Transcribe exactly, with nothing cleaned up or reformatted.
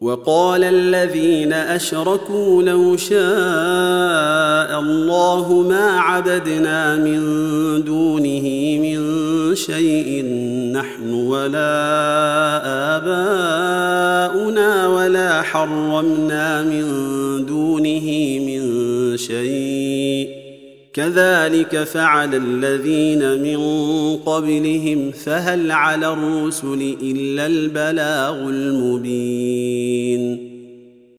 وقال الذين أشركوا لو شاء الله ما عبدنا من دونه من شيء نحن ولا آباؤنا ولا حرمنا من دونه من شيء كذلك فعل الذين من قبلهم فهل على الرسل إلا البلاغ المبين